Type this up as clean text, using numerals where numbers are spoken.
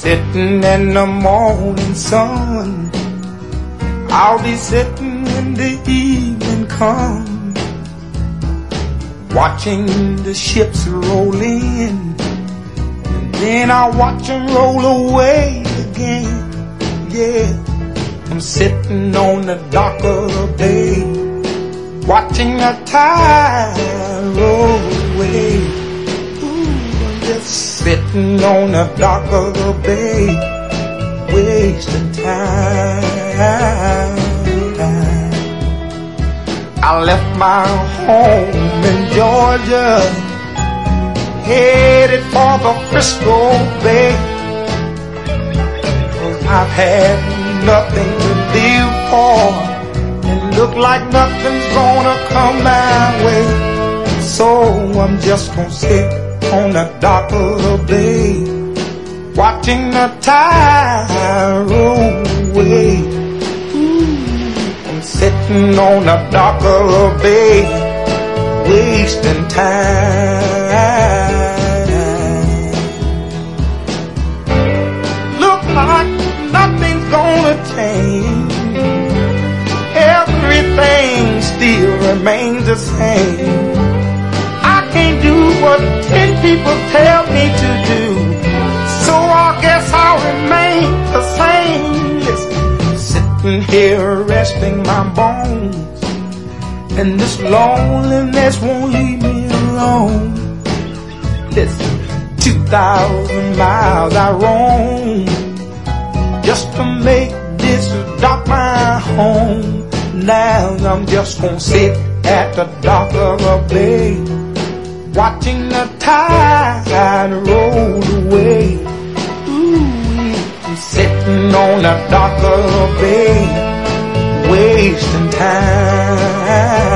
sitting in the morning sun. I'll be sitting when the evening comes, watching the ships roll in, and then I'll watch them roll away again. Yeah, I'm sitting on the dock of the bay, watching the tide roll away. Ooh, I'm just sitting on the dock of the bay, wasting time. I left my home in Georgia, headed for the Frisco Bay, 'cause I've had nothing to live for, and look like nothing's gonna come my way. So I'm just gonna sit on the dock of the bay, watching the tide roll away. I'm sitting on the dock of the bay, wasting time. Look like nothing's gonna change, everything still remains the same. I can't do what 10 people tell me to do, so I guess I'll remain the same. Listen, sitting here resting my bones, and this loneliness won't leave me alone. Listen, 2,000 miles I roam just to make this dock my home. Now I'm just gonna sit at the dock of a bay, watching the tide roll away. Ooh, I'm sitting on the dock of a bay, wasting time.